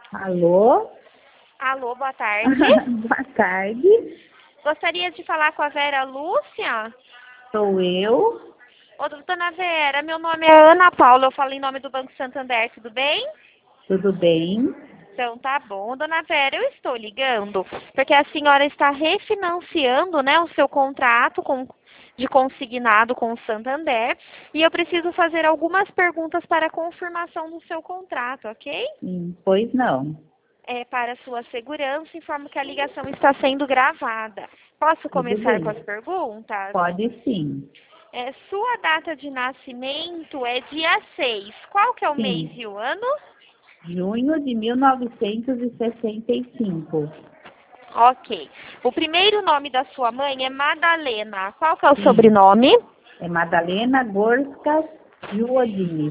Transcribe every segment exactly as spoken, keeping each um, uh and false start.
Alô? Alô, boa tarde. Boa tarde. Gostaria de falar com a Vera Lúcia. Sou eu. Ô, dona Vera, meu nome é Ana Paula, eu falo em nome do Banco Santander, tudo bem? Tudo bem? Então tá bom. Dona Vera, eu estou ligando porque a senhora está refinanciando, né, o seu contrato com, de consignado com o Santander e eu preciso fazer algumas perguntas para a confirmação do seu contrato, ok? Hum, pois não. É, para sua segurança, informo que a ligação está sendo gravada. Posso Tudo começar com bem. as perguntas? Pode sim. É, sua data de nascimento é dia seis. Qual que é o mês Sim. e o ano? Junho de mil novecentos e sessenta e cinco. Ok. O primeiro nome da sua mãe é Madalena. Qual que é o Sim. sobrenome? É Madalena Gorska Juodini.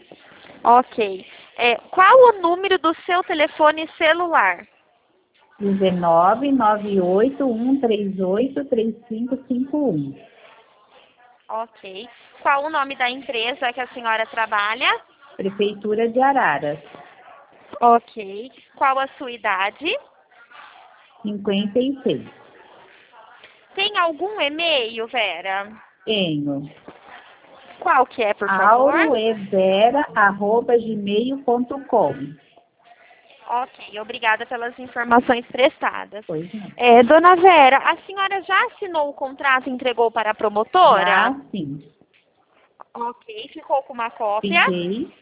Ok. É, qual o número do seu telefone celular? dezenove, nove oito um três oito, três cinco cinco um. Ok. Qual o nome da empresa que a senhora trabalha? Prefeitura de Araras. Ok. Qual a sua idade? cinquenta e seis. Tem algum e-mail, Vera? Tenho. Qual que é, por favor? auroevera arroba gmail ponto com. Ok, obrigada pelas informações prestadas. Pois não. É, dona Vera, a senhora já assinou o contrato e entregou para a promotora? Já sim. Ok, ficou com uma cópia? Fiquei.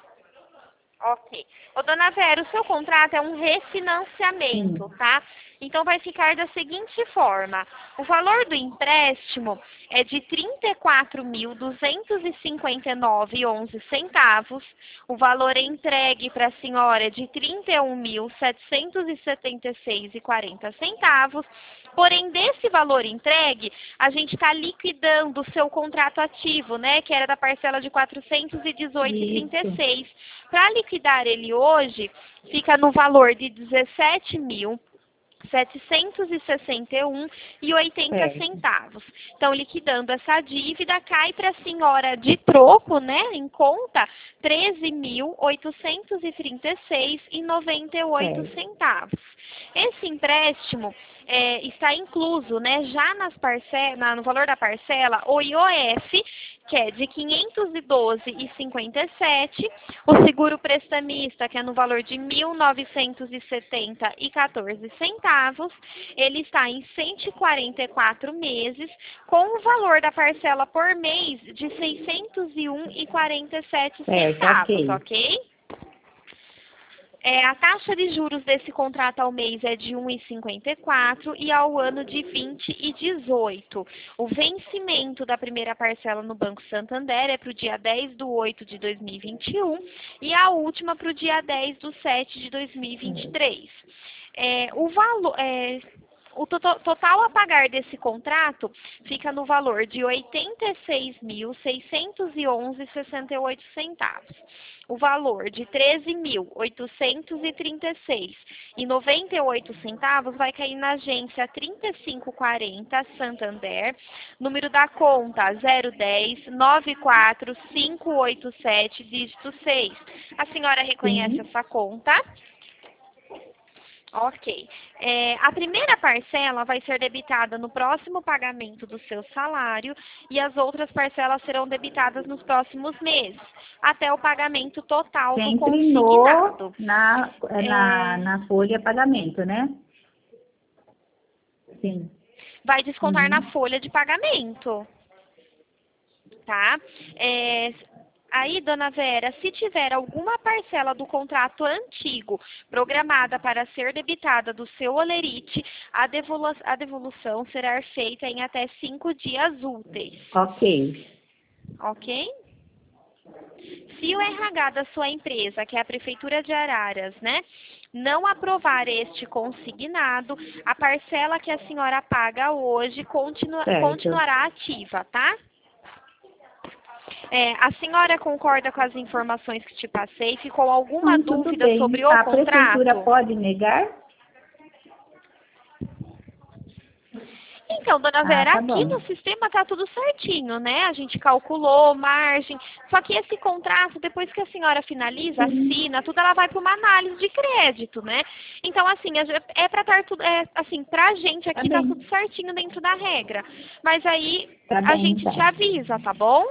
Ok. Ô, dona Vera, o seu contrato é um refinanciamento, Sim. tá? Então vai ficar da seguinte forma. O valor do empréstimo é de trinta e quatro mil, duzentos e cinquenta e nove reais e onze centavos. O valor entregue para a senhora é de trinta e um mil, setecentos e setenta e seis reais e quarenta centavos. Porém, desse valor entregue, a gente está liquidando o seu contrato ativo, né? Que era da parcela de quatrocentos e dezoito reais e trinta e Isso. seis centavos. Para liquidar ele hoje, fica no valor de dezessete mil, setecentos e sessenta e um reais e oitenta Certo. centavos. Então, liquidando essa dívida, cai para a senhora de troco, né, em conta, treze mil, oitocentos e trinta e seis reais e noventa e oito Certo. centavos. Esse empréstimo é, está incluso, né, já nas parcelas, na- no valor da parcela, o I O F, que é de quinhentos e doze reais e cinquenta e sete centavos, o seguro prestamista, que é no valor de mil novecentos e setenta reais e quatorze centavos, ele está em cento e quarenta e quatro meses, com o valor da parcela por mês de seiscentos e um reais e quarenta e sete Certo, centavos, ok. ok? É, a taxa de juros desse contrato ao mês é de um vírgula cinquenta e quatro e ao ano de vinte e dezoito. O vencimento da primeira parcela no Banco Santander é para o dia dez de oito de dois mil e vinte e um e a última para o dia dez de sete de dois mil e vinte e três. É, o valor... É, o to- total a pagar desse contrato fica no valor de oitenta e seis mil, seiscentos e onze reais e sessenta e oito centavos. O valor de treze mil, oitocentos e trinta e seis reais e noventa e oito centavos vai cair na agência trinta e cinco quarenta Santander, número da conta zero dez, nove quatro cinco oito sete, dígito seis. A senhora reconhece Sim. essa conta? Ok. É, a primeira parcela vai ser debitada no próximo pagamento do seu salário e as outras parcelas serão debitadas nos próximos meses, até o pagamento total do Sempre no, consignado. na, na, É, na folha pagamento, né? Sim. vai descontar na Uhum. folha de pagamento, tá? É, aí, dona Vera, se tiver alguma parcela do contrato antigo programada para ser debitada do seu holerite, a, devolu a devolução será feita em até cinco dias úteis, Ok. ok? Se o R H da sua empresa, que é a Prefeitura de Araras, né, não aprovar este consignado, a parcela que a senhora paga hoje continua, Certo. continuará ativa, tá? É, a senhora concorda com as informações que te passei? Ficou alguma Não, tudo dúvida bem. sobre o A prefeitura contrato? pode negar? Então, dona Vera, Ah, tá aqui bom. no sistema tá tudo certinho, né? A gente calculou margem, só que esse contrato, depois que a senhora finaliza, Sim, assina, tudo, ela vai para uma análise de crédito, né? Então, assim, a ge- é para estar tudo, é, assim, pra gente tá aqui tá tudo bem. certinho dentro da regra. Mas aí Tá a bem, gente te então. avisa, tá bom?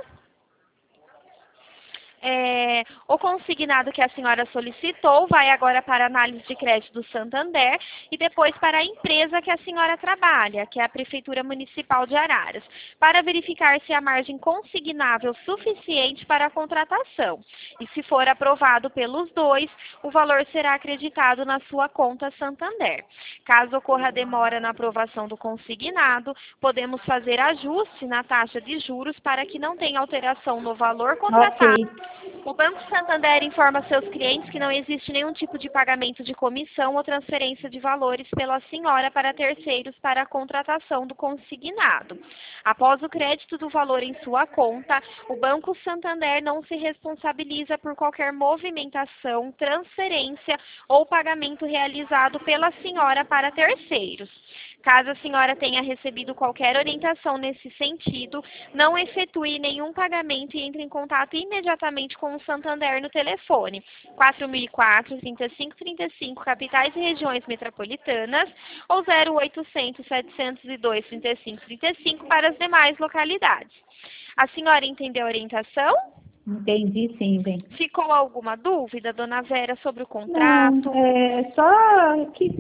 É, o consignado que a senhora solicitou vai agora para a análise de crédito do Santander e depois para a empresa que a senhora trabalha, que é a Prefeitura Municipal de Araras, para verificar se há margem consignável suficiente para a contratação. E se for aprovado pelos dois, o valor será acreditado na sua conta Santander. Caso ocorra demora na aprovação do consignado, podemos fazer ajuste na taxa de juros para que não tenha alteração no valor Ok, contratado. O Banco Santander informa seus clientes que não existe nenhum tipo de pagamento de comissão ou transferência de valores pela senhora para terceiros para a contratação do consignado. Após o crédito do valor em sua conta, o Banco Santander não se responsabiliza por qualquer movimentação, transferência ou pagamento realizado pela senhora para terceiros. Caso a senhora tenha recebido qualquer orientação nesse sentido, não efetue nenhum pagamento e entre em contato imediatamente com o Santander no telefone quatro mil e quatro, trinta e cinco trinta e cinco, capitais e regiões metropolitanas, ou zero oitocentos, setecentos e dois, trinta e cinco trinta e cinco para as demais localidades. A senhora entendeu a orientação? entendi sim, bem. Ficou alguma dúvida, dona Vera, sobre o Não, contrato? é só que,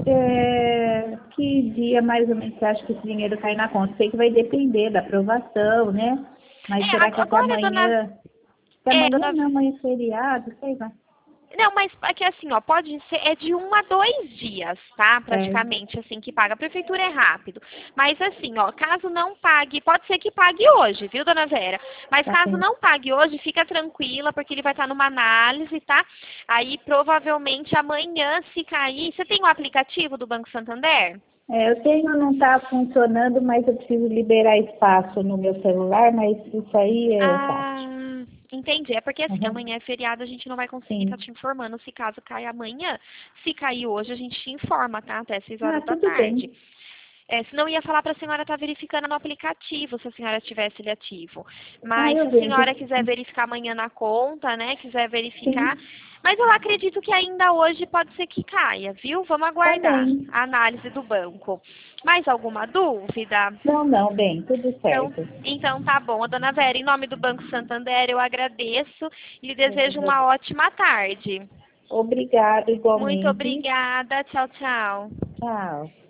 é, que dia mais ou menos você acha que esse dinheiro cai na conta? Sei que vai depender da aprovação, né? Mas É, será que ag- até agora, dona... amanhã? Até É, amanhã dona não, amanhã é feriado, sei lá. Não, mas é que assim, ó, pode ser, é de um a dois dias, tá? É, Praticamente, assim, que paga. A prefeitura é rápido. Mas assim, ó, caso não pague, pode ser que pague hoje, viu, dona Vera? Mas tá caso bem. não pague hoje, fica tranquila, porque ele vai estar numa análise, tá? Aí, provavelmente, amanhã, se cair... Você tem o aplicativo do Banco Santander? É, eu tenho, não está funcionando, mas eu preciso liberar espaço no meu celular, mas isso aí é fácil. Ah, entendi. É porque assim, Uhum. amanhã é feriado, a gente não vai conseguir estar Sim. te informando se caso caia amanhã. Se cair hoje, a gente te informa, tá? Até seis Ah, horas da tudo tarde. bem. É, senão ia falar para a senhora estar verificando no aplicativo, se a senhora tivesse ele ativo. Ah, Mas se eu a vejo. senhora quiser verificar amanhã na conta, né? Quiser verificar. Sim, Mas eu acredito que ainda hoje pode ser que caia, viu? Vamos tá aguardar bem. a análise do banco. Mais alguma dúvida? Não, não, bem, tudo Então, certo. então tá bom. Dona Vera, em nome do Banco Santander, eu agradeço e lhe Eu desejo uma agradeço. ótima tarde. Obrigada, Muito igualmente. obrigada. Tchau, tchau. Tchau.